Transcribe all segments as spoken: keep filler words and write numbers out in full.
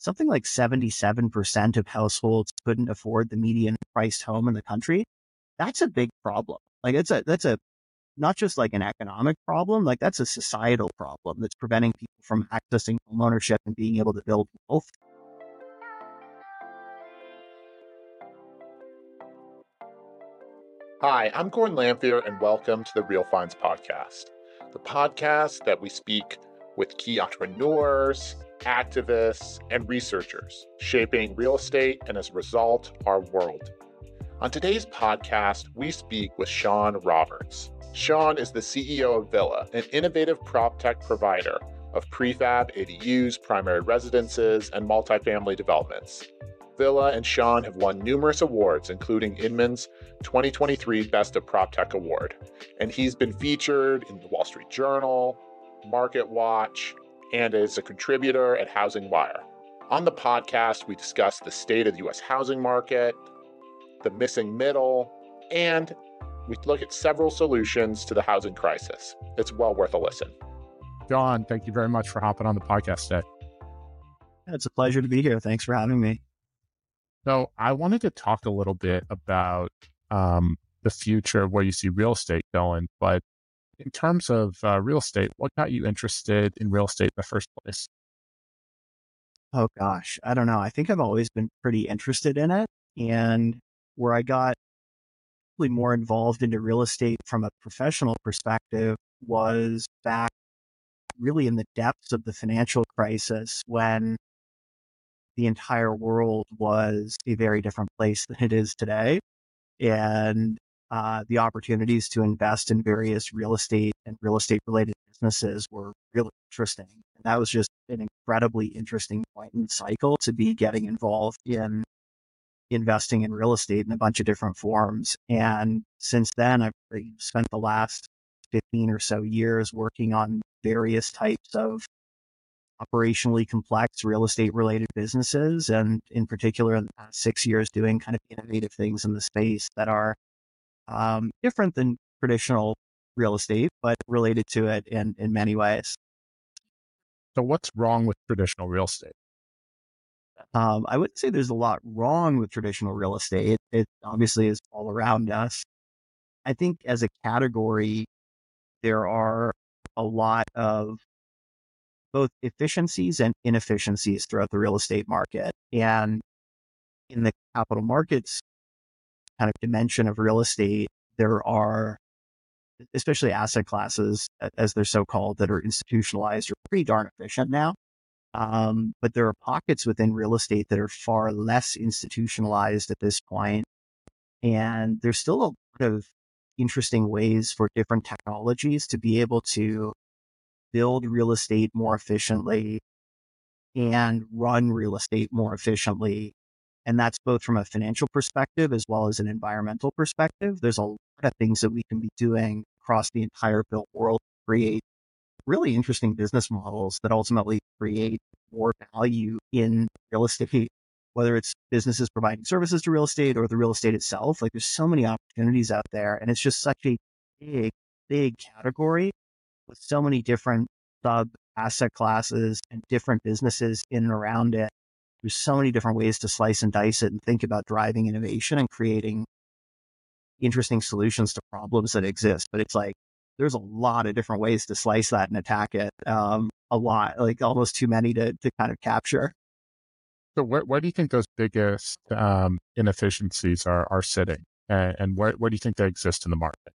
something like seventy-seven percent of households couldn't afford the median priced home in the country. That's a big problem. Like it's a, that's a, not just like an economic problem, like that's a societal problem that's preventing people from accessing home ownership and being able to build wealth. Hi, I'm Gordon Lamphere, and welcome to the Real Finds Podcast, the podcast that we speak with key entrepreneurs, activists, and researchers shaping real estate and, as a result, our world. On today's podcast, we speak with Sean Roberts. Sean is the C E O of Villa, an innovative prop tech provider of prefab A D Us, primary residences, and multifamily developments. Villa and Sean have won numerous awards, including Inman's twenty twenty-three Best of Prop Tech Award, and he's been featured in the Wall Street Journal, Market Watch, and is a contributor at Housing Wire. On the podcast, we discuss the state of the U S housing market, the missing middle, and we look at several solutions to the housing crisis. It's well worth a listen. John, thank you very much for hopping on the podcast today. It's a pleasure to be here. Thanks for having me. So I wanted to talk a little bit about um, the future of where you see real estate going. But in terms of uh, real estate, what got you interested in real estate in the first place? Oh gosh, I don't know. I think I've always been pretty interested in it. And where I got really more involved into real estate from a professional perspective was back really in the depths of the financial crisis, when the entire world was a very different place than it is today. And uh, the opportunities to invest in various real estate and real estate related businesses were really interesting. And that was just an incredibly interesting point in the cycle to be getting involved in investing in real estate in a bunch of different forms. And since then, I've spent the last fifteen or so years working on various types of operationally complex real estate related businesses, and in particular in the past six years doing kind of innovative things in the space that are um, different than traditional real estate, but related to it in, in many ways. So what's wrong with traditional real estate? Um, I wouldn't say there's a lot wrong with traditional real estate. It obviously is all around us. I think as a category, there are a lot of both efficiencies and inefficiencies throughout the real estate market. And in the capital markets kind of dimension of real estate, there are, especially asset classes, as they're so called, that are institutionalized, are pretty darn efficient now. Um, but there are pockets within real estate that are far less institutionalized at this point. And there's still a lot of interesting ways for different technologies to be able to build real estate more efficiently and run real estate more efficiently. And that's both from a financial perspective as well as an environmental perspective. There's a lot of things that we can be doing across the entire built world to create really interesting business models that ultimately create more value in real estate, whether it's businesses providing services to real estate or the real estate itself. Like, there's so many opportunities out there, and it's just such a big, big category with so many different sub asset classes and different businesses in and around it. There's so many different ways to slice and dice it and think about driving innovation and creating interesting solutions to problems that exist. But it's like, there's a lot of different ways to slice that and attack it. Um, a lot, like almost too many to, to kind of capture. So where, where do you think those biggest um, inefficiencies are, are sitting? And, and where, where do you think they exist in the market?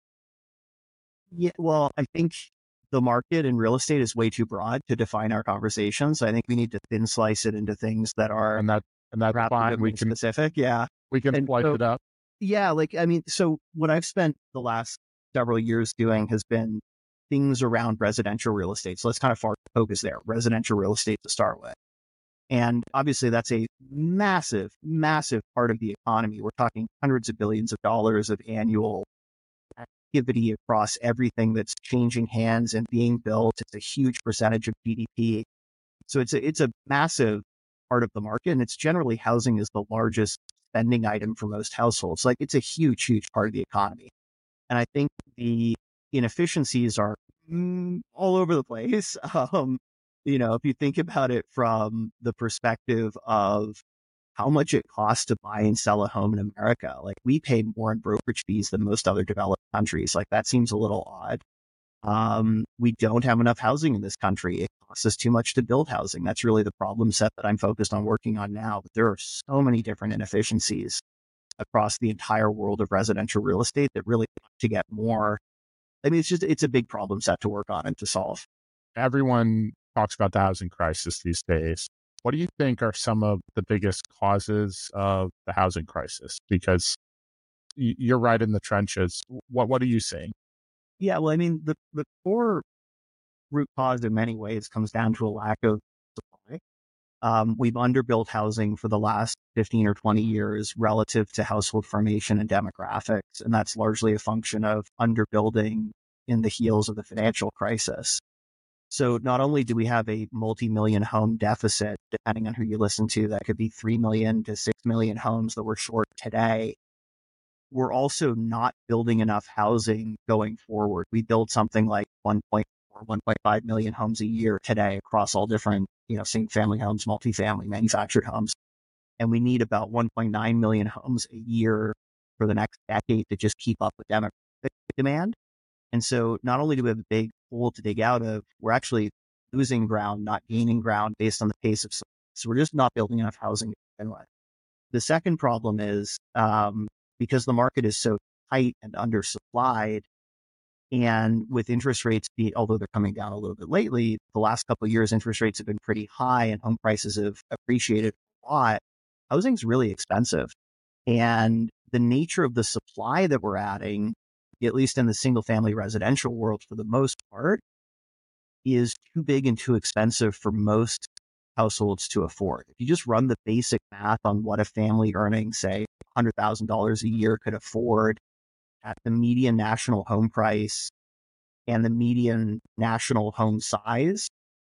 Yeah, well, I think the market in real estate is way too broad to define our conversation. So I think we need to thin slice it into things that are and that and that's fine. We can specific. Yeah, we can and slice so, it up. Yeah, like I mean, so what I've spent the last several years doing has been things around residential real estate. So let's kind of focus there. Residential real estate to start with. And obviously that's a massive, massive part of the economy. We're talking hundreds of billions of dollars of annual activity across everything that's changing hands and being built. It's a huge percentage of G D P. So it's a, it's a massive part of the market. And it's generally, housing is the largest spending item for most households. Like, it's a huge, huge part of the economy. And I think the inefficiencies are mm, all over the place. Um, you know, if you think about it from the perspective of how much it costs to buy and sell a home in America, like we pay more in brokerage fees than most other developed countries. Like that seems a little odd. Um, we don't have enough housing in this country. It costs us too much to build housing. That's really the problem set that I'm focused on working on now. But there are so many different inefficiencies across the entire world of residential real estate that really to get more. I mean, it's just, it's a big problem set to work on and to solve. Everyone talks about the housing crisis these days. What do you think are some of the biggest causes of the housing crisis? Because you're right in the trenches. What What are you seeing? Yeah, well, I mean, the, the core root cause in many ways comes down to a lack of supply. Um, we've underbuilt housing for the last fifteen or twenty years relative to household formation and demographics. And that's largely a function of underbuilding in the heels of the financial crisis. So not only do we have a multi-million home deficit, depending on who you listen to, that could be three million to six million homes that we're short today, we're also not building enough housing going forward. We build something like one point four, one point five million homes a year today across all different, you know, single family homes, multifamily, manufactured homes. And we need about one point nine million homes a year for the next decade to just keep up with demographic demand. And so not only do we have a big hole to dig out of, we're actually losing ground, not gaining ground based on the pace of supply. So we're just not building enough housing to begin with. The second problem is um, because the market is so tight and undersupplied, and with interest rates, be, although they're coming down a little bit lately, the last couple of years, interest rates have been pretty high and home prices have appreciated a lot. Housing's really expensive. And the nature of the supply that we're adding, at least in the single family residential world for the most part, is too big and too expensive for most households to afford. If you just run the basic math on what a family earning, say, one hundred thousand dollars a year could afford at the median national home price and the median national home size,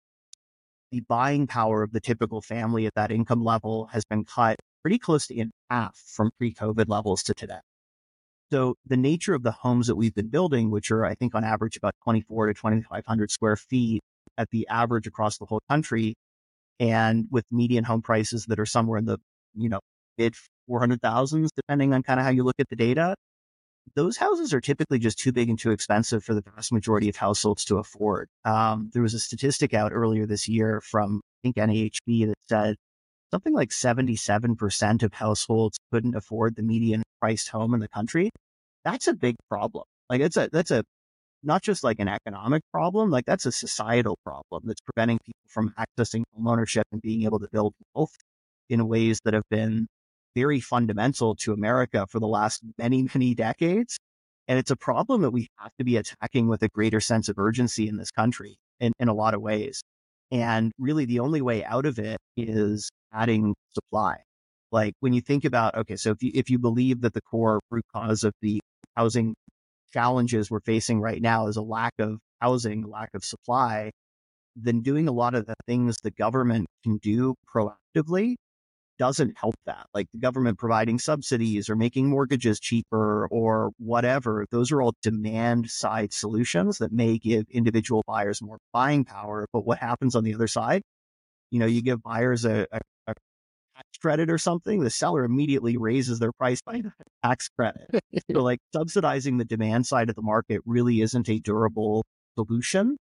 the buying power of the typical family at that income level has been cut pretty close to in half from pre-COVID levels to today. So the nature of the homes that we've been building, which are, I think, on average about twenty-four to twenty-five hundred square feet at the average across the whole country, and with median home prices that are somewhere in the, you know, mid four hundred thousands, depending on kind of how you look at the data, those houses are typically just too big and too expensive for the vast majority of households to afford. Um, there was a statistic out earlier this year from, I think, N A H B that said something like seventy-seven percent of households couldn't afford the median priced home in the country. That's a big problem. Like it's a, that's a, not just like an economic problem, like that's a societal problem that's preventing people from accessing home ownership and being able to build wealth in ways that have been very fundamental to America for the last many, many decades. And it's a problem that we have to be attacking with a greater sense of urgency in this country in, in a lot of ways. And really the only way out of it is adding supply. Like when you think about, okay, so if you, if you believe that the core root cause of the housing challenges we're facing right now is a lack of housing, lack of supply, then doing a lot of the things the government can do proactively doesn't help that. Like the government providing subsidies or making mortgages cheaper or whatever, those are all demand side solutions that may give individual buyers more buying power. But what happens on the other side? You know, you give buyers a, a, a tax credit or something, the seller immediately raises their price by the tax credit. So like subsidizing the demand side of the market really isn't a durable solution.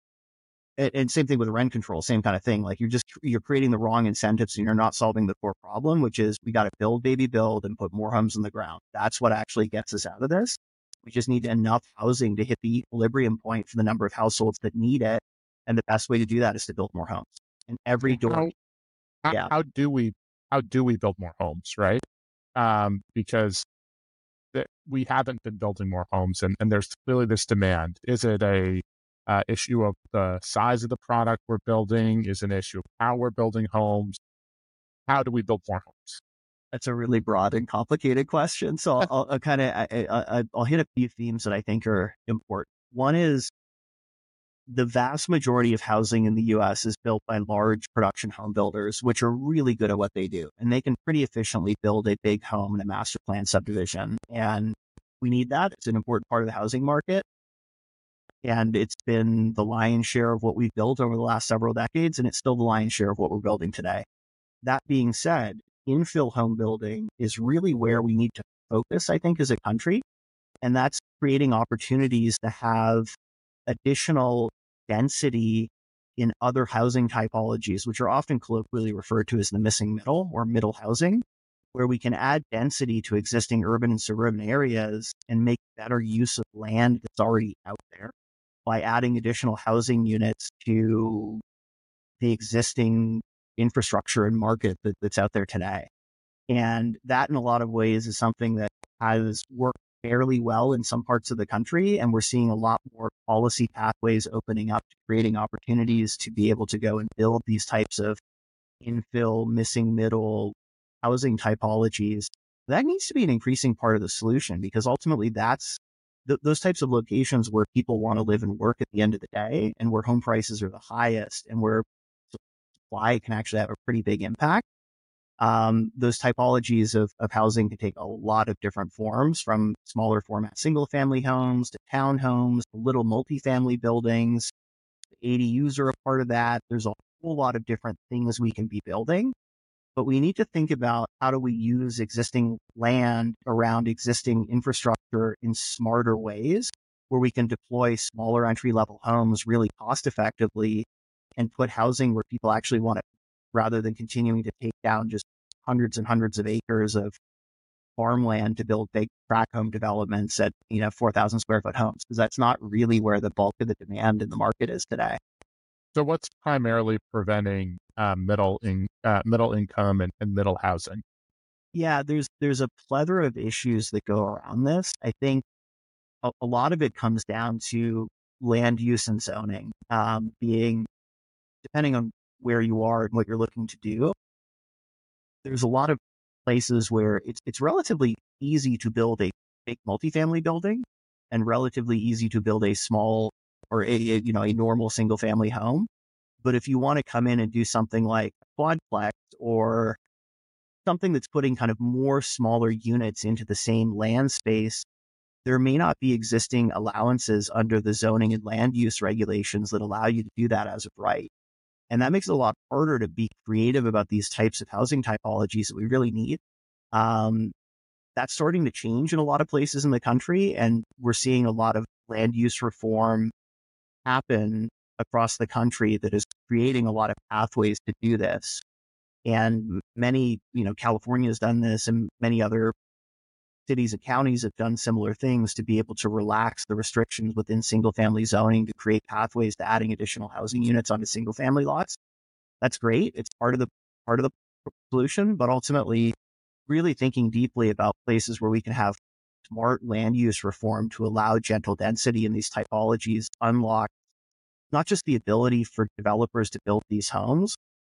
And, and same thing with rent control, same kind of thing. Like you're just, you're creating the wrong incentives and you're not solving the core problem, which is we got to build, baby, build and put more homes in the ground. That's what actually gets us out of this. We just need enough housing to hit the equilibrium point for the number of households that need it. And the best way to do that is to build more homes. And every door. How, how, yeah. how do we, how do we build more homes, right? Um, because th- we haven't been building more homes and, and there's clearly this demand. Is it a uh, issue of the size of the product we're building? Is it an issue of how we're building homes? How do we build more homes? That's a really broad and complicated question. So I'll, I'll kind of, I, I, I'll hit a few themes that I think are important. One is the vast majority of housing in the U S is built by large production home builders, which are really good at what they do. And they can pretty efficiently build a big home in a master plan subdivision. And we need that. It's an important part of the housing market. And it's been the lion's share of what we've built over the last several decades, and it's still the lion's share of what we're building today. That being said, infill home building is really where we need to focus, I think, as a country. And that's creating opportunities to have additional density in other housing typologies, which are often colloquially referred to as the missing middle or middle housing, where we can add density to existing urban and suburban areas and make better use of land that's already out there by adding additional housing units to the existing infrastructure and market that, that's out there today. And that in a lot of ways is something that has worked fairly well in some parts of the country. And we're seeing a lot more policy pathways opening up to creating opportunities to be able to go and build these types of infill, missing middle housing typologies. That needs to be an increasing part of the solution, because ultimately that's th- those types of locations where people want to live and work at the end of the day, and where home prices are the highest and where supply can actually have a pretty big impact. Um, those typologies of, of housing can take a lot of different forms, from smaller format single family homes to townhomes, to little multifamily buildings. A D Us are a part of that. There's a whole lot of different things we can be building, but we need to think about how do we use existing land around existing infrastructure in smarter ways, where we can deploy smaller entry level homes really cost effectively and put housing where people actually want it, rather than continuing to take down just hundreds and hundreds of acres of farmland to build big tract home developments at, you know, four thousand square foot homes, because that's not really where the bulk of the demand in the market is today. So what's primarily preventing uh, middle in, uh, middle income and, and middle housing? Yeah, there's there's a plethora of issues that go around this. I think a, a lot of it comes down to land use and zoning, um, being, depending on where you are and what you're looking to do. There's a lot of places where it's it's relatively easy to build a big multifamily building and relatively easy to build a small or a, a you know a normal single family home. But if you want to come in and do something like a quadplex or something that's putting kind of more smaller units into the same land space, there may not be existing allowances under the zoning and land use regulations that allow you to do that as of right. And that makes it a lot harder to be creative about these types of housing typologies that we really need. Um, that's starting to change in a lot of places in the country, and we're seeing a lot of land use reform happen across the country that is creating a lot of pathways to do this. And many, you know, California has done this, and many other cities and counties have done similar things to be able to relax the restrictions within single family zoning to create pathways to adding additional housing units onto single family lots. That's great. It's part of the part of the solution, but ultimately really thinking deeply about places where we can have smart land use reform to allow gentle density in these typologies, unlock not just the ability for developers to build these homes,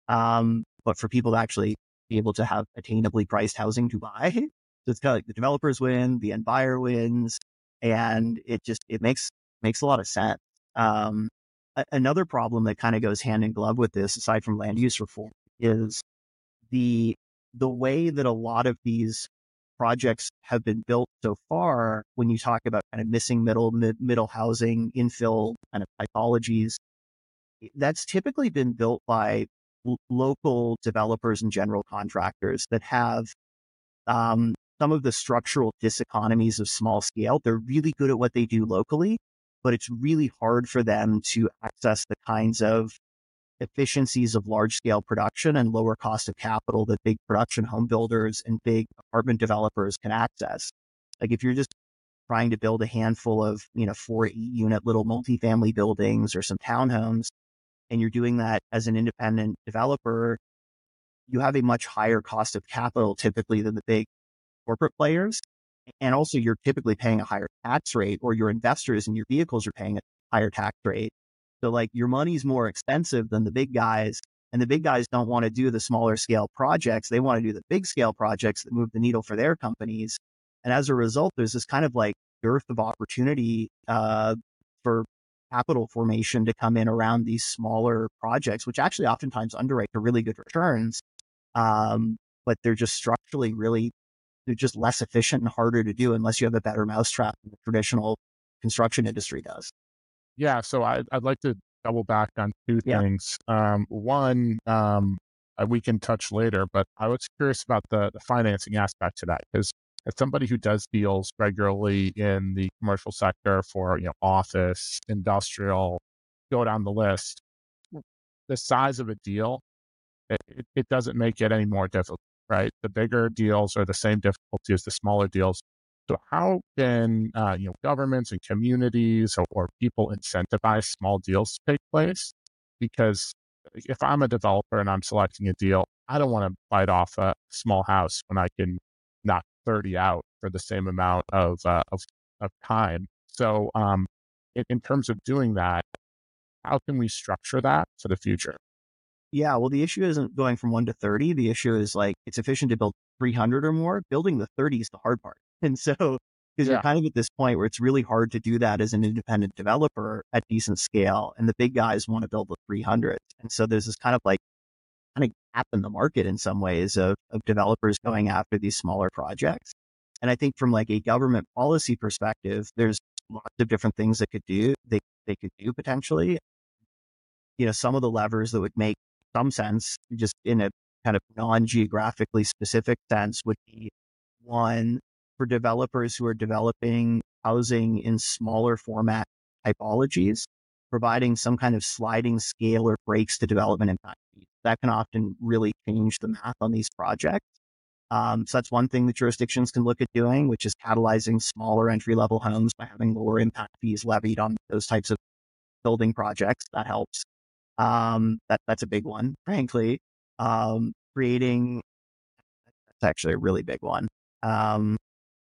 um, but for people to actually be able to have attainably priced housing to buy. So it's kind of like the developers win, the end buyer wins, and it just, it makes, makes a lot of sense. Um, a- another problem that kind of goes hand in glove with this, aside from land use reform, is the, the way that a lot of these projects have been built so far. When you talk about kind of missing middle, mid, middle housing, infill kind of typologies, that's typically been built by l- local developers and general contractors that have um, some of the structural diseconomies of small scale. They're really good at what they do locally, but it's really hard for them to access the kinds of efficiencies of large scale production and lower cost of capital that big production home builders and big apartment developers can access. Like if you're just trying to build a handful of, you know, four unit little multifamily buildings or some townhomes, and you're doing that as an independent developer, you have a much higher cost of capital typically than the big corporate players. And also you're typically paying a higher tax rate, or your investors and your vehicles are paying a higher tax rate. So like your money's more expensive than the big guys, and the big guys don't want to do the smaller scale projects. They want to do the big scale projects that move the needle for their companies. And as a result, there's this kind of like dearth of opportunity uh, for capital formation to come in around these smaller projects, which actually oftentimes underwrite to really good returns. Um, but they're just structurally really, they're just less efficient and harder to do unless you have a better mousetrap than the traditional construction industry does. Yeah, so I, I'd like to double back on two Yeah. things. Um, one, um, uh, we can touch later, but I was curious about the, the financing aspect to that because as somebody who does deals regularly in the commercial sector for you know office, industrial, go down the list, the size of a deal it, it it doesn't make it any more difficult, right? The bigger deals are the same difficulty as the smaller deals. So how can uh, you know governments and communities or, or people incentivize small deals to take place? Because if I'm a developer and I'm selecting a deal, I don't want to bite off a small house when I can knock thirty out for the same amount of uh, of, of time. So um, in, in terms of doing that, how can we structure that for the future? Yeah, well, the issue isn't going from one to thirty. The issue is like it's efficient to build three hundred or more. Building the thirty is the hard part. And so, because you're Yeah. kind of at this point where it's really hard to do that as an independent developer at decent scale, and the big guys want to build the three hundred. And so there's this kind of like kind of gap in the market in some ways of, of developers going after these smaller projects. And I think from like a government policy perspective, there's lots of different things that could do they they could do potentially. You know, some of the levers that would make some sense, just in a kind of non-geographically specific sense, would be one for developers who are developing housing in smaller format typologies, providing some kind of sliding scale or breaks to development impact fees. That can often really change the math on these projects. Um, so that's one thing that jurisdictions can look at doing, which is catalyzing smaller entry level homes by having lower impact fees levied on those types of building projects. That helps. Um, that that's a big one, frankly. Um, creating That's actually a really big one. Um,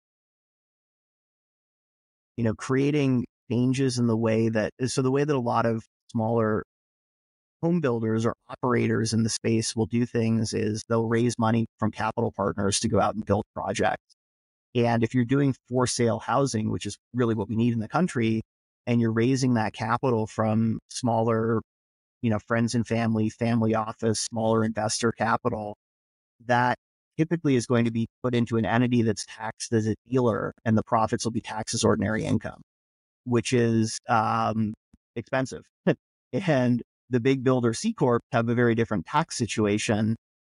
you know, creating changes in the way that so the way that a lot of smaller home builders or operators in the space will do things is they'll raise money from capital partners to go out and build projects. And if you're doing for sale housing, which is really what we need in the country, and you're raising that capital from smaller, you know, friends and family, family office, smaller investor capital, that typically is going to be put into an entity that's taxed as a dealer, and the profits will be taxed as ordinary income, which is um, expensive. And the big builder C Corp have a very different tax situation.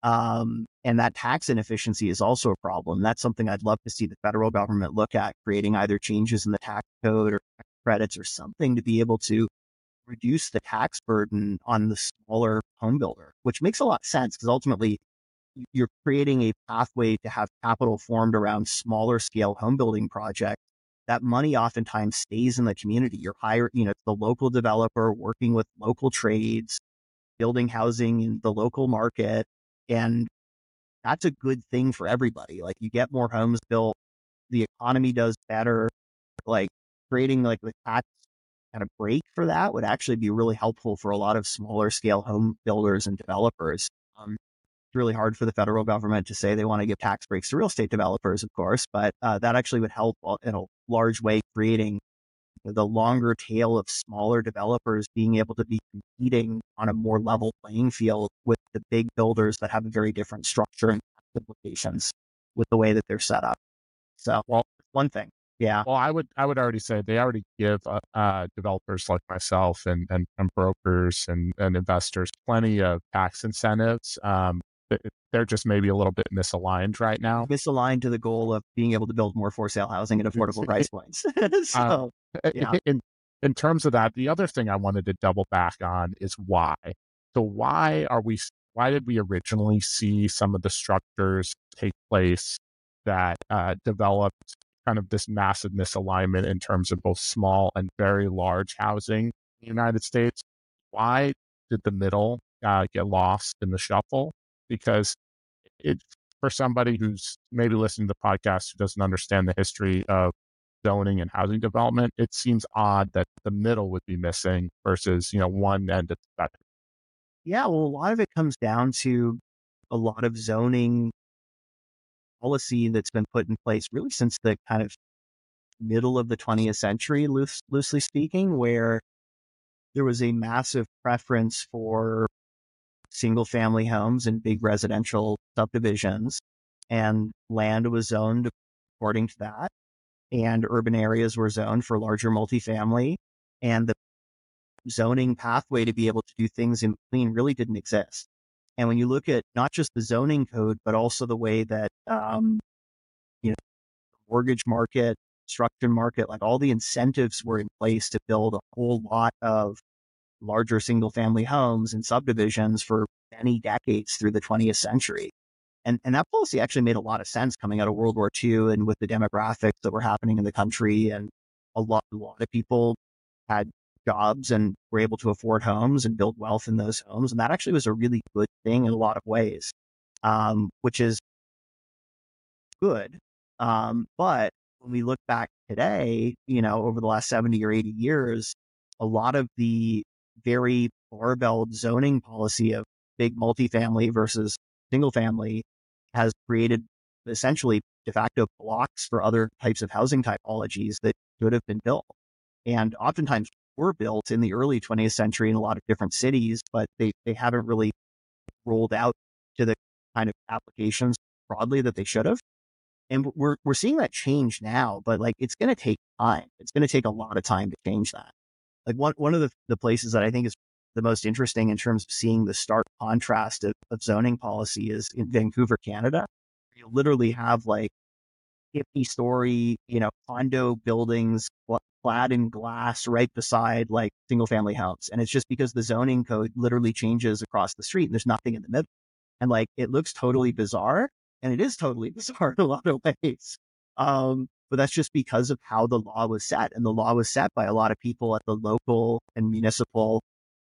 Um, and that tax inefficiency is also a problem. That's something I'd love to see the federal government look at, creating either changes in the tax code or tax credits or something to be able to reduce the tax burden on the smaller home builder, which makes a lot of sense because ultimately you're creating a pathway to have capital formed around smaller scale home building projects. That money oftentimes stays in the community. You're hiring, you know, it's the local developer working with local trades, building housing in the local market. And that's a good thing for everybody. Like you get more homes built, the economy does better. Like creating like the tax kind of break for that would actually be really helpful for a lot of smaller scale home builders and developers. Um, it's really hard for the federal government to say they want to give tax breaks to real estate developers, of course, but uh, that actually would help in a large way creating the longer tail of smaller developers being able to be competing on a more level playing field with the big builders that have a very different structure and implications with the way that they're set up. So, Well, one thing. Yeah. Well, I would I would already say they already give uh, uh, developers like myself and, and, and brokers and, and investors plenty of tax incentives. Um, th- they're just maybe a little bit misaligned right now. Misaligned to the goal of being able to build more for sale housing at affordable price points. uh, So, yeah. in in terms of that, the other thing I wanted to double back on is why. So why are we? Why did we originally see some of the structures take place that uh, developed kind of this massive misalignment in terms of both small and very large housing in the United States? Why did the middle uh, get lost in the shuffle? Because it, for somebody who's maybe listening to the podcast who doesn't understand the history of zoning and housing development, it seems odd that the middle would be missing versus, you know, one end of the spectrum. Yeah. Well, a lot of it comes down to a lot of zoning policy that's been put in place really since the kind of middle of the twentieth century, loose, loosely speaking, where there was a massive preference for single family homes and big residential subdivisions, and land was zoned according to that. And urban areas were zoned for larger multifamily. And the zoning pathway to be able to do things in between really didn't exist. And when you look at not just the zoning code, but also the way that, um, you know, the mortgage market, construction market, like all the incentives were in place to build a whole lot of larger single family homes and subdivisions for many decades through the twentieth century. And, and that policy actually made a lot of sense coming out of World War Two and with the demographics that were happening in the country. And a lot, a lot of people had jobs and were able to afford homes and build wealth in those homes. And that actually was a really good thing in a lot of ways, um, which is good. Um, but when we look back today, you know, over the last seventy or eighty years, a lot of the very barbelled zoning policy of big multifamily versus single family has created essentially de facto blocks for other types of housing typologies that should have been built. And oftentimes were built in the early twentieth century in a lot of different cities, but they, they haven't really rolled out to the kind of applications broadly that they should have. And we're we're seeing that change now, but like it's going to take time. It's going to take a lot of time to change that. Like one one of the, the places that I think is the most interesting in terms of seeing the stark contrast of, of zoning policy is in Vancouver, Canada. You literally have like fifty story, you know, condo buildings clad in glass right beside like single family homes. And it's just because the zoning code literally changes across the street and there's nothing in the middle. And like, it looks totally bizarre, and it is totally bizarre in a lot of ways. Um, but that's just because of how the law was set. And the law was set by a lot of people at the local and municipal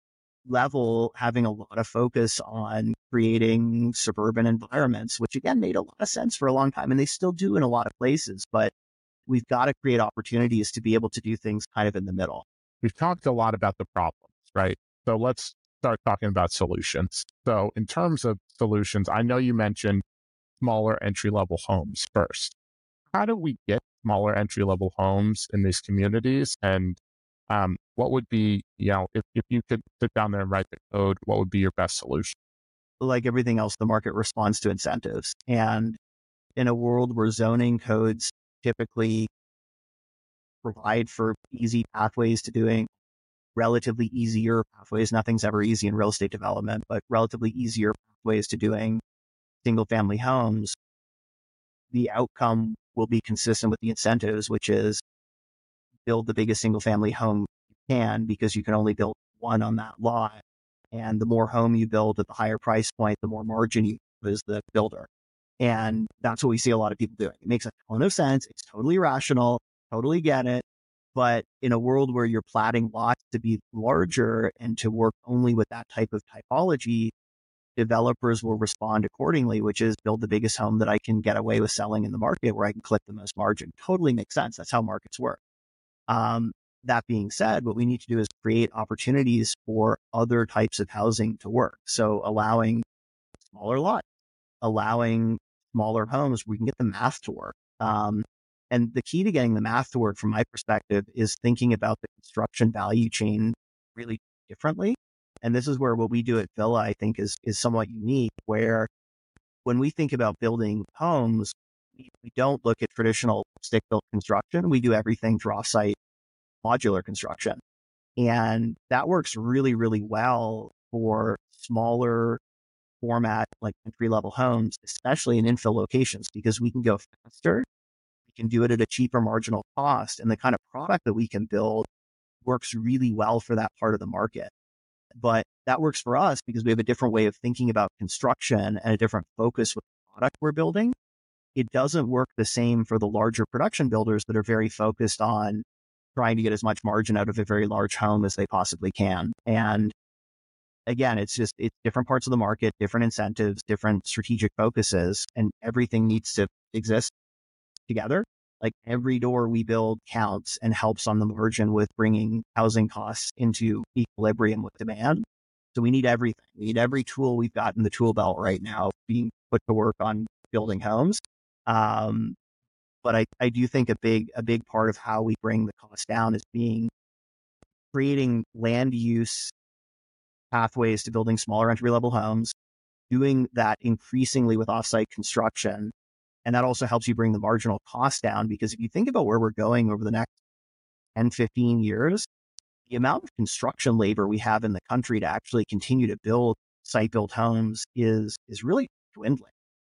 level, having a lot of focus on creating suburban environments, which again made a lot of sense for a long time. And they still do in a lot of places, but we've got to create opportunities to be able to do things kind of in the middle. We've talked a lot about the problems, right? So let's start talking about solutions. So in terms of solutions, I know you mentioned smaller entry-level homes first. How do we get smaller entry-level homes in these communities? And um, what would be, you know, if, if you could sit down there and write the code, what would be your best solution? Like everything else, the market responds to incentives. And in a world where zoning codes typically provide for easy pathways to doing relatively easier pathways, nothing's ever easy in real estate development, but relatively easier pathways to doing single family homes, the outcome will be consistent with the incentives, which is build the biggest single family home you can because you can only build one on that lot. And the more home you build at the higher price point, the more margin you have as the builder. And that's what we see a lot of people doing. It makes a ton of sense. It's totally rational, totally get it. But in a world where you're platting lots to be larger and to work only with that type of typology, developers will respond accordingly, which is build the biggest home that I can get away with selling in the market where I can clip the most margin. Totally makes sense. That's how markets work. Um, that being said, what we need to do is create opportunities for other types of housing to work. So allowing smaller lots, allowing smaller homes where we can get the math to work. Um, and the key to getting the math to work from my perspective is thinking about the construction value chain really differently. And this is where what we do at Villa, I think, is, is somewhat unique, where when we think about building homes, we, we don't look at traditional stick-built construction. We do everything through offsite modular construction. And that works really, really well for smaller format, like entry-level homes, especially in infill locations, because we can go faster. We can do it at a cheaper marginal cost. And the kind of product that we can build works really well for that part of the market. But that works for us because we have a different way of thinking about construction and a different focus with the product we're building. It doesn't work the same for the larger production builders that are very focused on trying to get as much margin out of a very large home as they possibly can. And again, it's just, it's different parts of the market, different incentives, different strategic focuses, and everything needs to exist together. Like every door we build counts and helps on the margin with bringing housing costs into equilibrium with demand. So we need everything. We need every tool we've got in the tool belt right now being put to work on building homes. Um, but I, I do think a big, a big part of how we bring the cost down is being creating land use pathways to building smaller entry level homes, doing that increasingly with offsite construction. And that also helps you bring the marginal cost down, because if you think about where we're going over the next ten, fifteen years, the amount of construction labor we have in the country to actually continue to build site-built homes is is really dwindling.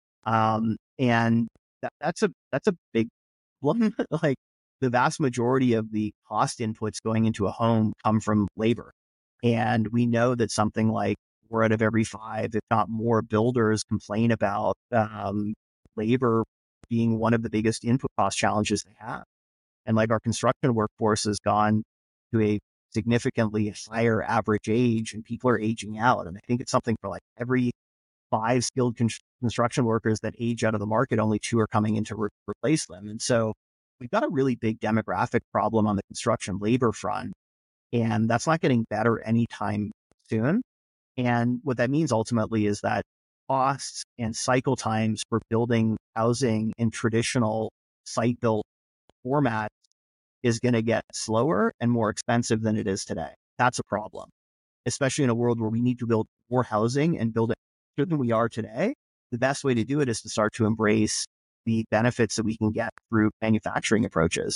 Um, and that, that's a that's a big problem. Like the vast majority of the cost inputs going into a home come from labor. And we know that something like four out of every five, if not more, builders complain about um, labor being one of the biggest input cost challenges they have. And like our construction workforce has gone to a significantly higher average age and people are aging out. And I think it's something for like every five skilled con- construction workers that age out of the market, only two are coming in to re- replace them. And so we've got a really big demographic problem on the construction labor front, and that's not getting better anytime soon. And what that means ultimately is that costs and cycle times for building housing in traditional site-built formats is going to get slower and more expensive than it is today. That's a problem, especially in a world where we need to build more housing and build it faster than we are today. The best way to do it is to start to embrace the benefits that we can get through manufacturing approaches.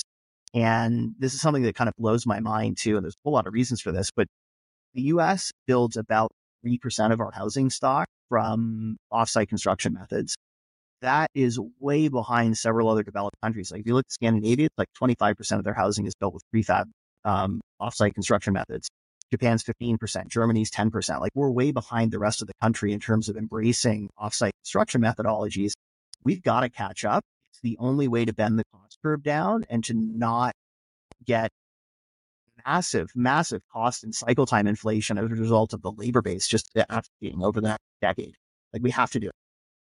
And this is something that kind of blows my mind too. And there's a whole lot of reasons for this, but the U S builds about three percent of our housing stock from offsite construction methods. That is way behind several other developed countries. Like if you look at Scandinavia, it's like twenty-five percent of their housing is built with prefab um, offsite construction methods. Japan's fifteen percent, Germany's ten percent. Like we're way behind the rest of the country in terms of embracing offsite construction methodologies. We've got to catch up. It's the only way to bend the cost curve down and to not get massive, massive cost and cycle time inflation as a result of the labor base just being over the next decade. Like we have to do it.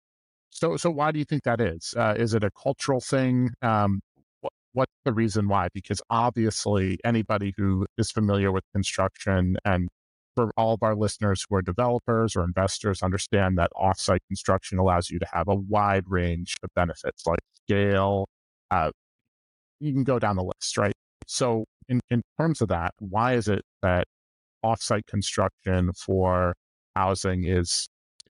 So, so why do you think that is? Uh, is it a cultural thing? Um, what, what's the reason why? Because obviously, anybody who is familiar with construction, and for all of our listeners who are developers or investors, understand that offsite construction allows you to have a wide range of benefits, like scale. Uh, you can go down the list, right? So, in, in terms of that, why is it that offsite construction for housing is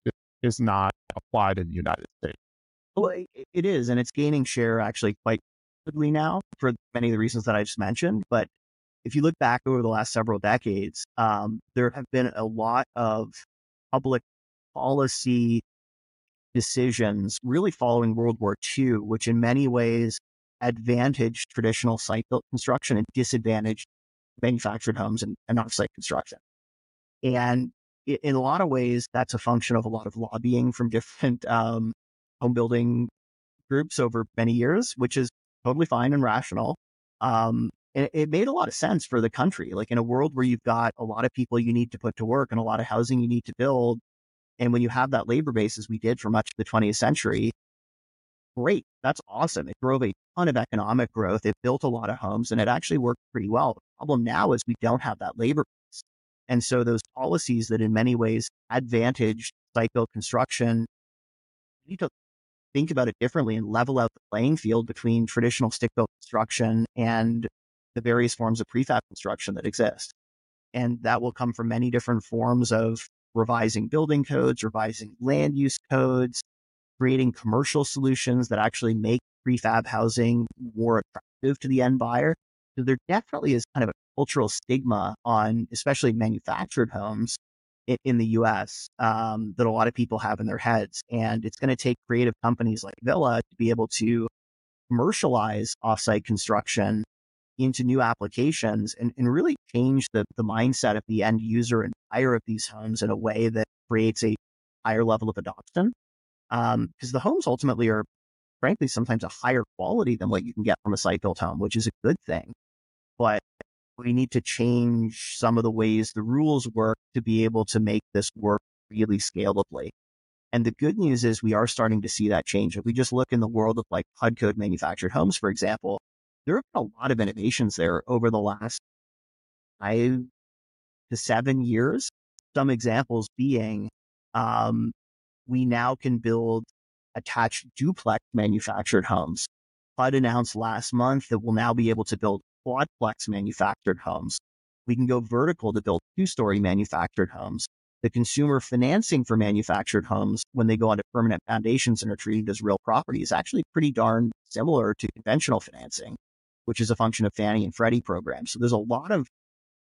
is not applied in the United States? Well, it, it is, and it's gaining share actually quite quickly now for many of the reasons that I just mentioned. But if you look back over the last several decades, um, there have been a lot of public policy decisions really following World War Two, which in many ways advantaged traditional site-built construction and disadvantaged manufactured homes and, and off-site construction. And in a lot of ways, that's a function of a lot of lobbying from different um, home building groups over many years, which is totally fine and rational. Um, and it made a lot of sense for the country. Like in a world where you've got a lot of people you need to put to work and a lot of housing you need to build, and when you have that labor base, as we did for much of the twentieth century, great, that's awesome. It drove a ton of economic growth. It built a lot of homes, and it actually worked pretty well. The problem now is we don't have that labor base. And so those policies that in many ways advantage site-built construction, we need to think about it differently and level out the playing field between traditional stick-built construction and the various forms of prefab construction that exist. And that will come from many different forms of revising building codes, revising land use codes, creating commercial solutions that actually make prefab housing more attractive to the end buyer. So there definitely is kind of a cultural stigma on especially manufactured homes in, in the U S um, that a lot of people have in their heads. And it's going to take creative companies like Villa to be able to commercialize offsite construction into new applications and, and really change the, the mindset of the end user and buyer of these homes in a way that creates a higher level of adoption. Um, because the homes ultimately are, frankly, sometimes a higher quality than what you can get from a site-built home, which is a good thing. But we need to change some of the ways the rules work to be able to make this work really scalably. And the good news is we are starting to see that change. If we just look in the world of like H U D code manufactured homes, for example, there have been a lot of innovations there over the last five to seven years. Some examples being, um, we now can build attached duplex manufactured homes. H U D announced last month that we'll now be able to build quadplex manufactured homes. We can go vertical to build two-story manufactured homes. The consumer financing for manufactured homes, when they go onto permanent foundations and are treated as real property, is actually pretty darn similar to conventional financing, which is a function of Fannie and Freddie programs. So there's a lot of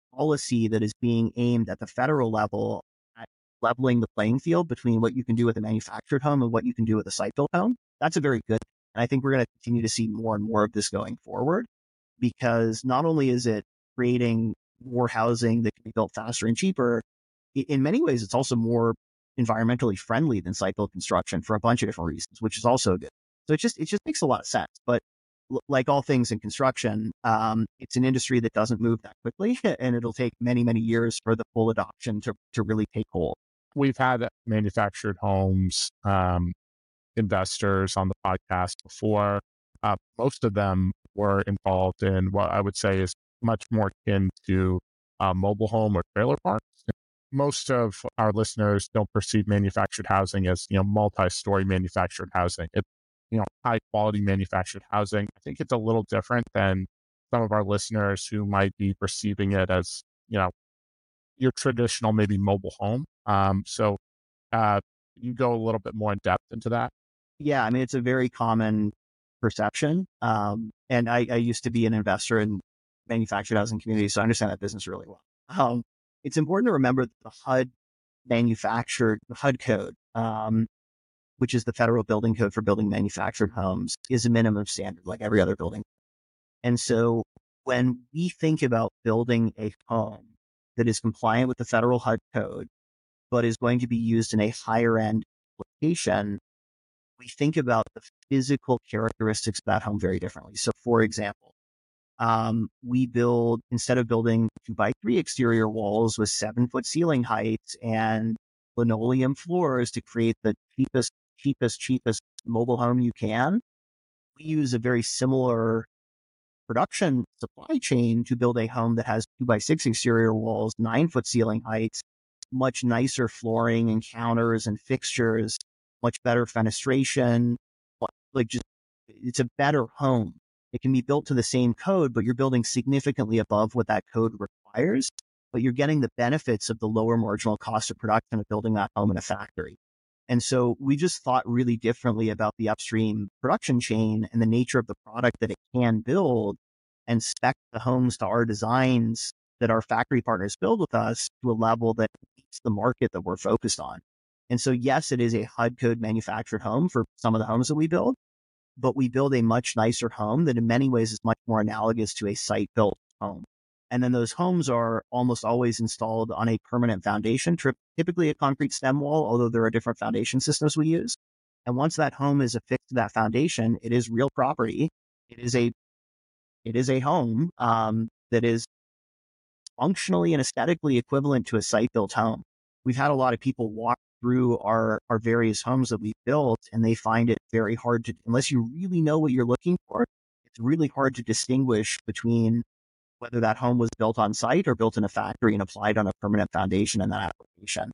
policy that is being aimed at the federal level at leveling the playing field between what you can do with a manufactured home and what you can do with a site-built home. That's a very good thing. And I think we're going to continue to see more and more of this going forward, because not only is it creating more housing that can be built faster and cheaper, in many ways, it's also more environmentally friendly than site-built construction for a bunch of different reasons, which is also good. So it just it just makes a lot of sense. But l- like all things in construction, um, it's an industry that doesn't move that quickly, and it'll take many, many years for the full adoption to to really take hold. We've had manufactured homes um, investors on the podcast before. Uh, most of them were involved in what I would say is much more akin to uh, mobile home or trailer parks. Most of our listeners don't perceive manufactured housing as, you know, multi-story manufactured housing. It's, you know, high quality manufactured housing. I think it's a little different than some of our listeners who might be perceiving it as, you know, your traditional maybe mobile home. Um, so uh, you go a little bit more in depth into that. Yeah, I mean, it's a very common perception. Um, and I, I used to be an investor in manufactured housing communities, so I understand that business really well. Um, it's important to remember that the H U D manufactured, the H U D code, um, which is the federal building code for building manufactured homes, is a minimum standard like every other building. And so when we think about building a home that is compliant with the federal H U D code, but is going to be used in a higher end location, we think about the physical characteristics of that home very differently. So for example, um, we build, instead of building two by three exterior walls with seven foot ceiling heights and linoleum floors to create the cheapest, cheapest, cheapest mobile home you can, we use a very similar production supply chain to build a home that has two by six exterior walls, nine foot ceiling heights, much nicer flooring and counters and fixtures, much better fenestration. Like just, it's a better home. It can be built to the same code, but you're building significantly above what that code requires, but you're getting the benefits of the lower marginal cost of production of building that home in a factory. And so we just thought really differently about the upstream production chain and the nature of the product that it can build, and spec the homes to our designs that our factory partners build with us to a level that meets the market that we're focused on. And so, yes, it is a H U D code manufactured home for some of the homes that we build, but we build a much nicer home that in many ways is much more analogous to a site-built home. And then those homes are almost always installed on a permanent foundation, typically a concrete stem wall, although there are different foundation systems we use. And once that home is affixed to that foundation, it is real property. It is a it is a home um, that is functionally and aesthetically equivalent to a site-built home. We've had a lot of people walk through our, our various homes that we've built, and they find it very hard to, unless you really know what you're looking for, it's really hard to distinguish between whether that home was built on site or built in a factory and applied on a permanent foundation in that application.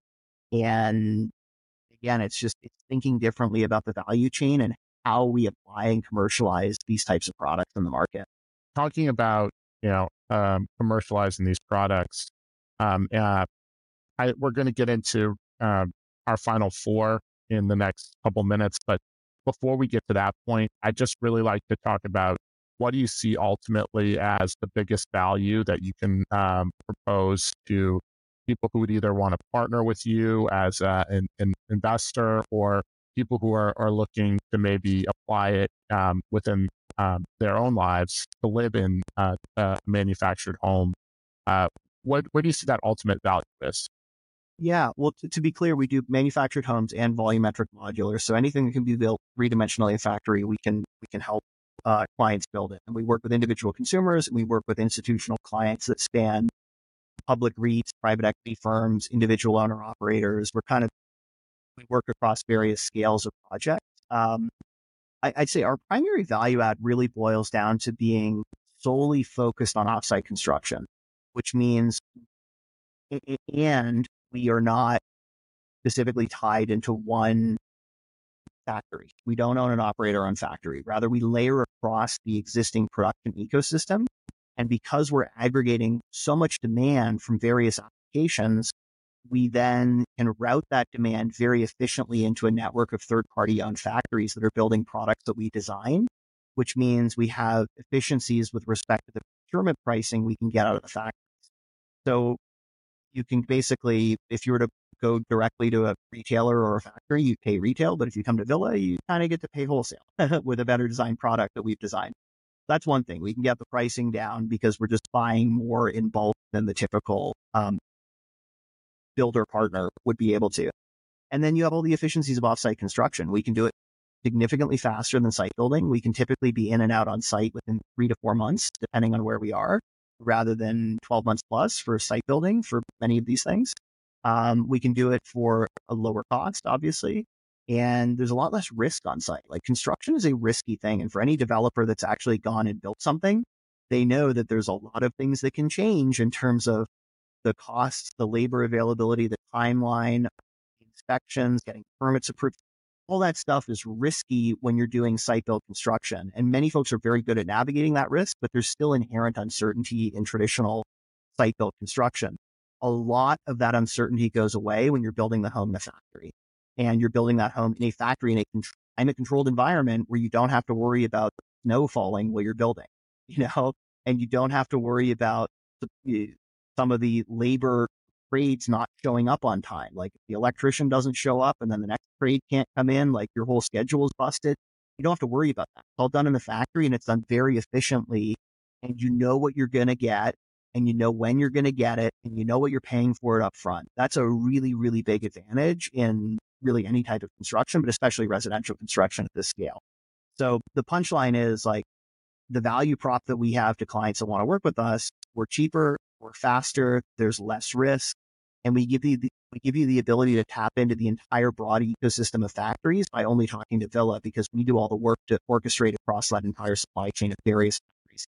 And again, it's just it's thinking differently about the value chain and how we apply and commercialize these types of products in the market. Talking about, you know, um, commercializing these products, um, uh, I, we're going to get into uh, our final four in the next couple minutes. But before we get to that point, I just really like to talk about what do you see ultimately as the biggest value that you can um, propose to people who would either want to partner with you as a, an, an investor, or people who are, are looking to maybe apply it um, within um, their own lives to live in uh, a manufactured home. Uh, what, where do you see that ultimate value is? Yeah, well, to, to be clear, we do manufactured homes and volumetric modulars. So anything that can be built three-dimensionally in factory, we can we can help uh, clients build it. And we work with individual consumers, and we work with institutional clients that span public REITs, private equity firms, individual owner operators. We're kind of we work across various scales of projects. Um, I, I'd say our primary value add really boils down to being solely focused on offsite construction, which means and we are not specifically tied into one factory. We don't own and operate our own factory. Rather, we layer across the existing production ecosystem. And because we're aggregating so much demand from various applications, we then can route that demand very efficiently into a network of third-party owned factories that are building products that we design, which means we have efficiencies with respect to the procurement pricing we can get out of the factories. So you can basically, if you were to go directly to a retailer or a factory, you pay retail. But if you come to Villa, you kind of get to pay wholesale with a better designed product that we've designed. That's one thing. We can get the pricing down because we're just buying more in bulk than the typical um, builder partner would be able to. And then you have all the efficiencies of offsite construction. We can do it significantly faster than site building. We can typically be in and out on site within three to four months, depending on where we are, rather than twelve months plus for site building for many of these things. Um, we can do it for a lower cost, obviously. And there's a lot less risk on site. Like construction is a risky thing. And for any developer that's actually gone and built something, they know that there's a lot of things that can change in terms of the costs, the labor availability, the timeline, inspections, getting permits approved. All that stuff is risky when you're doing site built construction. And many folks are very good at navigating that risk, but there's still inherent uncertainty in traditional site built construction. A lot of that uncertainty goes away when you're building the home in a factory. And you're building that home in a factory in a climate controlled environment where you don't have to worry about snow falling while you're building, you know, and you don't have to worry about the, some of the labor trades not showing up on time. Like if the electrician doesn't show up and then the next trade can't come in, like your whole schedule is busted. You don't have to worry about that. It's all done in the factory and it's done very efficiently. And you know what you're going to get and you know when you're going to get it and you know what you're paying for it up front. That's a really, really big advantage in really any type of construction, but especially residential construction at this scale. So the punchline is like the value prop that we have to clients that want to work with us, we're cheaper, we're faster, there's less risk, and we give you the, we give you the ability to tap into the entire broad ecosystem of factories by only talking to Villa because we do all the work to orchestrate across that entire supply chain of various factories,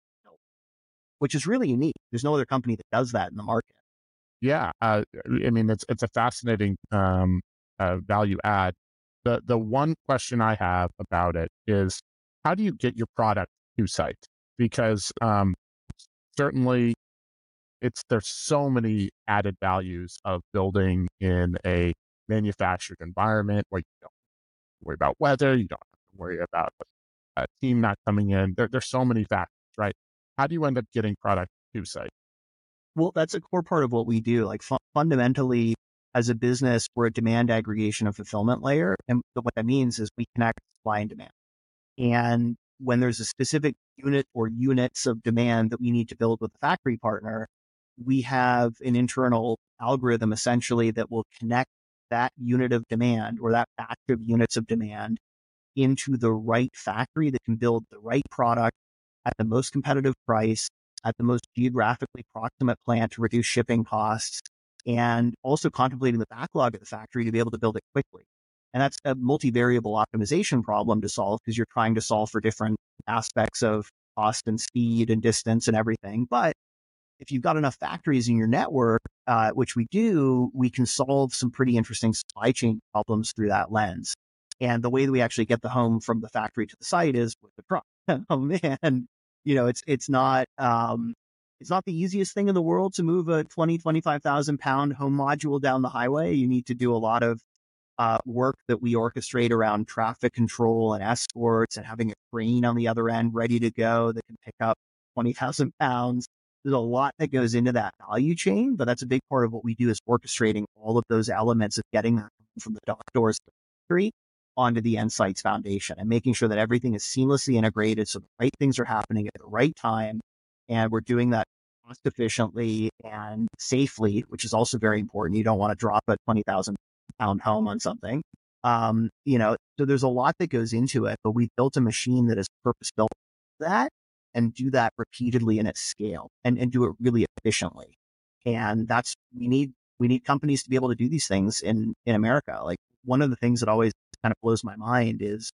which is really unique. There's no other company that does that in the market. Yeah, uh, I mean it's it's a fascinating um, uh, value add. The the one question I have about it is how do you get your product to site? Because um, certainly it's there's so many added values of building in a manufactured environment where you don't worry about weather, you don't have to worry about a team not coming in. There, there's so many factors, right? How do you end up getting product to site? Well, that's a core part of what we do. Like fu- fundamentally, as a business, we're a demand aggregation and fulfillment layer. And what that means is we connect supply and demand. And when there's a specific unit or units of demand that we need to build with a factory partner, we have an internal algorithm essentially that will connect that unit of demand or that batch of units of demand into the right factory that can build the right product at the most competitive price, at the most geographically proximate plant to reduce shipping costs, and also contemplating the backlog at the factory to be able to build it quickly. And that's a multivariable optimization problem to solve because you're trying to solve for different aspects of cost and speed and distance and everything. But if you've got enough factories in your network, uh, which we do, we can solve some pretty interesting supply chain problems through that lens. And the way that we actually get the home from the factory to the site is with the truck. Oh, and, you know, it's, it's not, um, it's not the easiest thing in the world to move a twenty, twenty-five thousand pound home module down the highway. You need to do a lot of uh, work that we orchestrate around traffic control and escorts and having a crane on the other end ready to go that can pick up twenty thousand pounds. There's a lot that goes into that value chain, but that's a big part of what we do is orchestrating all of those elements of getting that from the dock doors of the factory onto the end site's foundation and making sure that everything is seamlessly integrated so the right things are happening at the right time. And we're doing that cost efficiently and safely, which is also very important. You don't want to drop a twenty thousand pound home on something. Um, you know, so there's a lot that goes into it, but we've built a machine that is purpose built for that and do that repeatedly and at scale and, and do it really efficiently. And that's, we need, we need companies to be able to do these things in, in America. Like one of the things that always kind of blows my mind is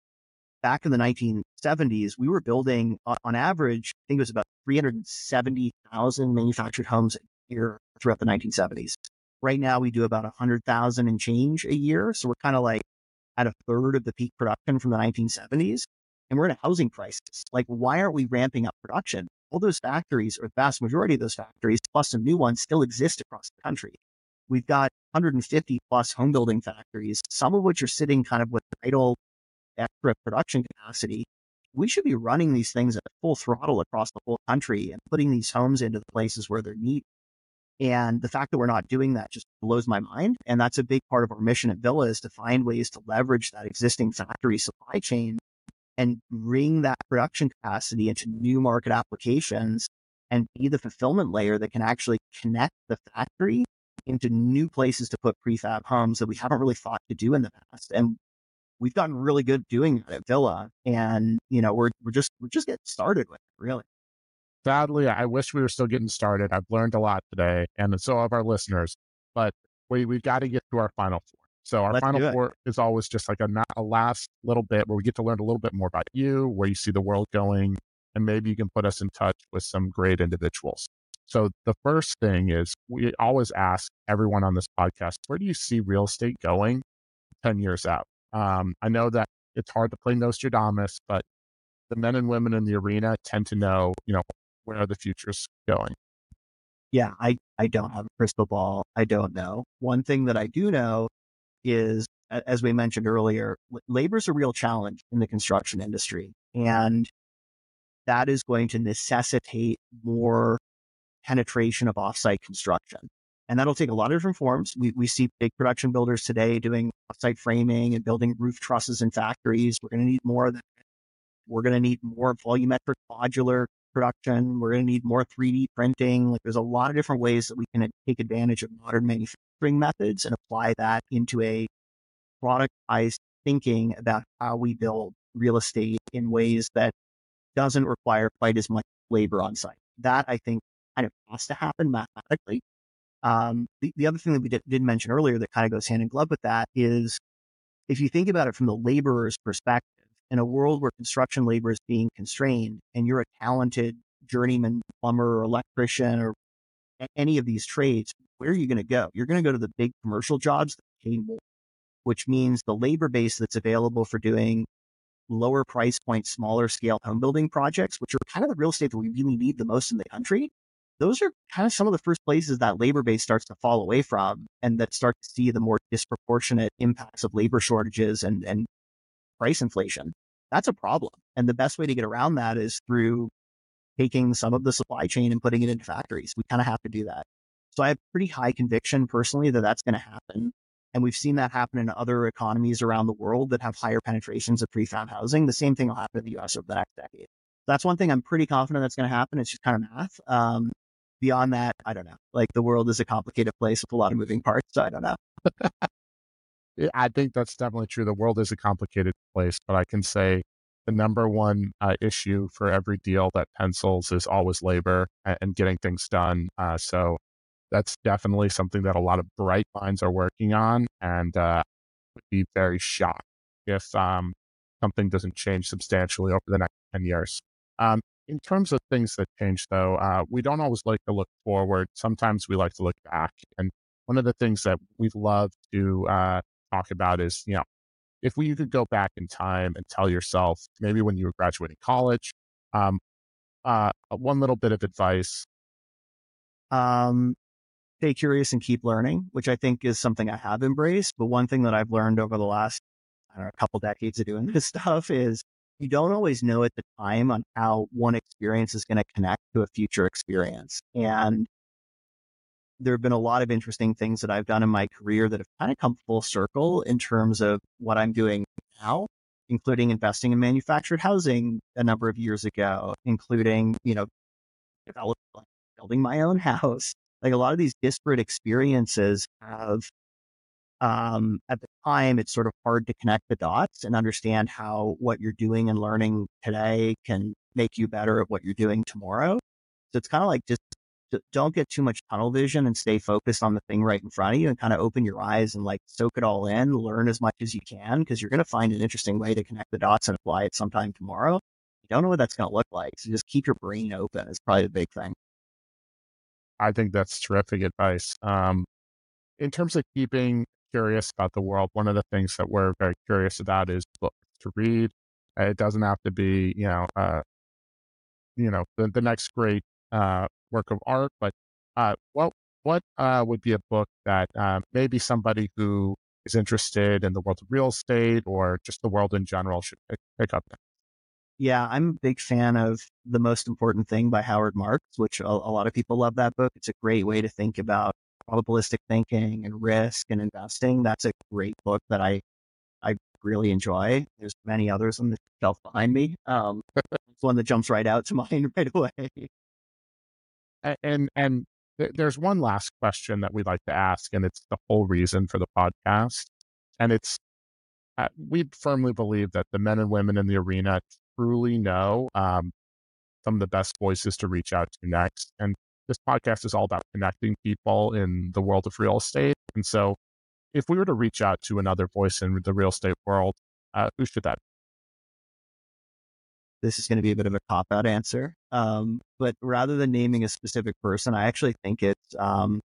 back in the nineteen seventies, we were building on, on average, I think it was about three hundred seventy thousand manufactured homes a year throughout the nineteen seventies. Right now we do about one hundred thousand and change a year. So we're kind of like at a third of the peak production from the nineteen seventies. And we're in a housing crisis. Like, why aren't we ramping up production? All those factories, or the vast majority of those factories, plus some new ones, still exist across the country. We've got one hundred fifty plus home building factories, some of which are sitting kind of with idle extra production capacity. We should be running these things at full throttle across the whole country and putting these homes into the places where they're needed. And the fact that we're not doing that just blows my mind. And that's a big part of our mission at Villa, is to find ways to leverage that existing factory supply chain and bring that production capacity into new market applications and be the fulfillment layer that can actually connect the factory into new places to put prefab homes that we haven't really thought to do in the past. And we've gotten really good doing that at Villa. And, you know, we're, we're just, we're just getting started with it, really. Sadly, I wish we were still getting started. I've learned a lot today, and so have our listeners, but we, we've got to get to our final four. So our Let's final do it. four is always just like a, a last little bit where we get to learn a little bit more about you, where you see the world going, and maybe you can put us in touch with some great individuals. So the first thing is, we always ask everyone on this podcast, where do you see real estate going ten years out? Um, I know that it's hard to play Nostradamus, but the men and women in the arena tend to know, you know, where the future's going. Yeah, I, I don't have a crystal ball. I don't know. One thing that I do know is, as we mentioned earlier, labor is a real challenge in the construction industry. And that is going to necessitate more penetration of offsite construction. And that'll take a lot of different forms. We, we see big production builders today doing offsite framing and building roof trusses in factories. We're going to need more of that. We're going to need more volumetric modular production. We're going to need more three D printing. Like, there's a lot of different ways that we can take advantage of modern manufacturing methods and apply that into a productized thinking about how we build real estate in ways that doesn't require quite as much labor on site. That, I think, kind of has to happen mathematically. Um, the, the other thing that we did, did mention earlier that kind of goes hand in glove with that is, if you think about it from the laborer's perspective, in a world where construction labor is being constrained and you're a talented journeyman plumber or electrician or a- any of these trades, where are you going to go? You're going to go to the big commercial jobs that pay more, which means the labor base that's available for doing lower price point, smaller scale home building projects, which are kind of the real estate that we really need the most in the country. Those are kind of some of the first places that labor base starts to fall away from, and that start to see the more disproportionate impacts of labor shortages and, and price inflation. That's a problem. And the best way to get around that is through taking some of the supply chain and putting it into factories. We kind of have to do that. So I have pretty high conviction personally that that's going to happen. And we've seen that happen in other economies around the world that have higher penetrations of prefab housing. The same thing will happen in the U S over the next decade. That's one thing I'm pretty confident that's going to happen. It's just kind of math. Um, beyond that, I don't know. Like, the world is a complicated place with a lot of moving parts. So I don't know. I think that's definitely true. The world is a complicated place, but I can say the number one uh, issue for every deal that pencils is always labor and, and getting things done. Uh, so that's definitely something that a lot of bright minds are working on, and uh, would be very shocked if um, something doesn't change substantially over the next ten years. Um, in terms of things that change, though, uh, we don't always like to look forward. Sometimes we like to look back. And one of the things that we'd love to uh, talk about is, you know, if we, you could go back in time and tell yourself, maybe when you were graduating college, um, uh, one little bit of advice. Um, stay curious and keep learning, which I think is something I have embraced. But one thing that I've learned over the last, I don't know, a couple decades of doing this stuff is, you don't always know at the time on how one experience is going to connect to a future experience. And there have been a lot of interesting things that I've done in my career that have kind of come full circle in terms of what I'm doing now, including investing in manufactured housing a number of years ago, including, you know, developing, building my own house. Like, a lot of these disparate experiences have, um, at the time, it's sort of hard to connect the dots and understand how what you're doing and learning today can make you better at what you're doing tomorrow. So it's kind of like, just d- don't get too much tunnel vision and stay focused on the thing right in front of you, and kind of open your eyes and like soak it all in, learn as much as you can, because you're going to find an interesting way to connect the dots and apply it sometime tomorrow. You don't know what that's going to look like. So just keep your brain open is probably the big thing. I think that's terrific advice. Um, in terms of keeping curious about the world, one of the things that we're very curious about is books to read. Uh, It doesn't have to be, you know, uh, you know, the, the next great uh, work of art, but uh, what what uh, would be a book that uh, maybe somebody who is interested in the world of real estate or just the world in general should pick, pick up? Yeah, I'm a big fan of The Most Important Thing by Howard Marks, which a, a lot of people love that book. It's a great way to think about probabilistic thinking and risk and investing. That's a great book that I, I really enjoy. There's many others on the shelf behind me. Um, it's one that jumps right out to mind right away. A- And and th- there's one last question that we'd like to ask, and it's the whole reason for the podcast. And it's uh, we firmly believe that the men and women in the arena truly know um, some of the best voices to reach out to next. And this podcast is all about connecting people in the world of real estate. And so, if we were to reach out to another voice in the real estate world, uh, who should that This is going to be a bit of a cop out answer. Um, but rather than naming a specific person, I actually think it's um,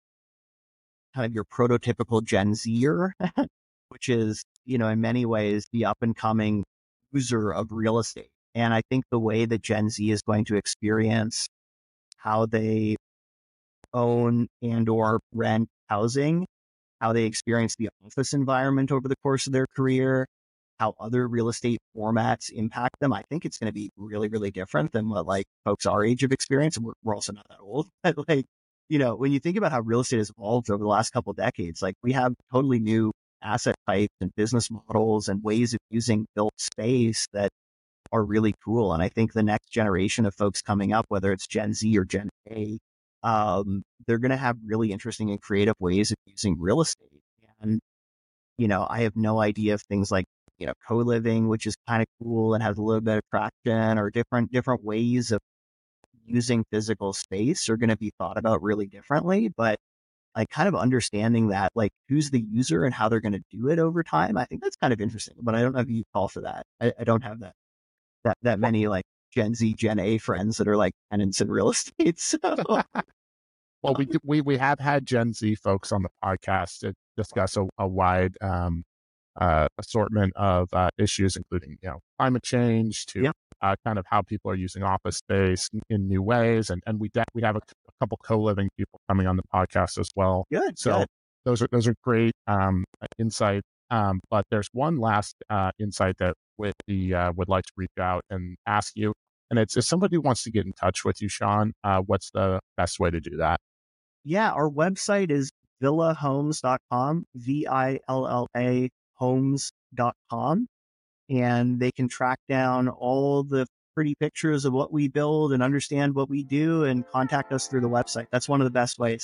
kind of your prototypical Gen Zer, which is, you know, in many ways the up and coming user of real estate. And I think the way that Gen Z is going to experience how they own and or rent housing, how they experience the office environment over the course of their career, how other real estate formats impact them, I think it's going to be really, really different than what like folks our age of experience. And we're, we're also not that old, but like, you know, when you think about how real estate has evolved over the last couple of decades, like we have totally new asset types and business models and ways of using built space that are really cool. And I think the next generation of folks coming up, whether it's Gen Z or Gen A, um, they're going to have really interesting and creative ways of using real estate. And, you know, I have no idea if things like, you know, co-living, which is kind of cool and has a little bit of traction, or different, different ways of using physical space are going to be thought about really differently. But like kind of understanding that, like who's the user and how they're going to do it over time, I think that's kind of interesting, but I don't know if you call for that. I, I don't have that that that Well, many like Gen Z, Gen A friends that are like tenants in real estate. So well, we do- we we have had Gen Z folks on the podcast to discuss a, a wide um, uh, assortment of uh, issues, including you know climate change to yeah, uh, kind of how people are using office space in, in new ways, and and we de- we have a, a couple co-living people coming on the podcast as well. good, So good. those are those are great um, insight. Um, but there's one last uh, insight that with the uh, would like to reach out and ask you, and it's if somebody wants to get in touch with you, Sean, uh, what's the best way to do that? Yeah, our website is villa homes dot com, V I L L A homes dot com. And they can track down all the pretty pictures of what we build and understand what we do and contact us through the website. That's one of the best ways.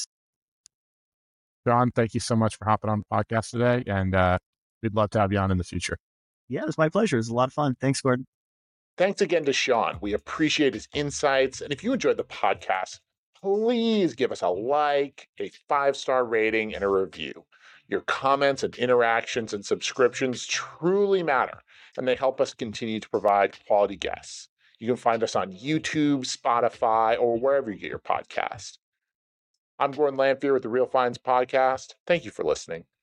John, thank you so much for hopping on the podcast today, and uh, we'd love to have you on in the future. Yeah, it's my pleasure. It's a lot of fun. Thanks, Gordon. Thanks again to Sean. We appreciate his insights. And if you enjoyed the podcast, please give us a like, a five star rating, and a review. Your comments and interactions and subscriptions truly matter, and they help us continue to provide quality guests. You can find us on YouTube, Spotify, or wherever you get your podcast. I'm Gordon Lamphere with the Real Finds Podcast. Thank you for listening.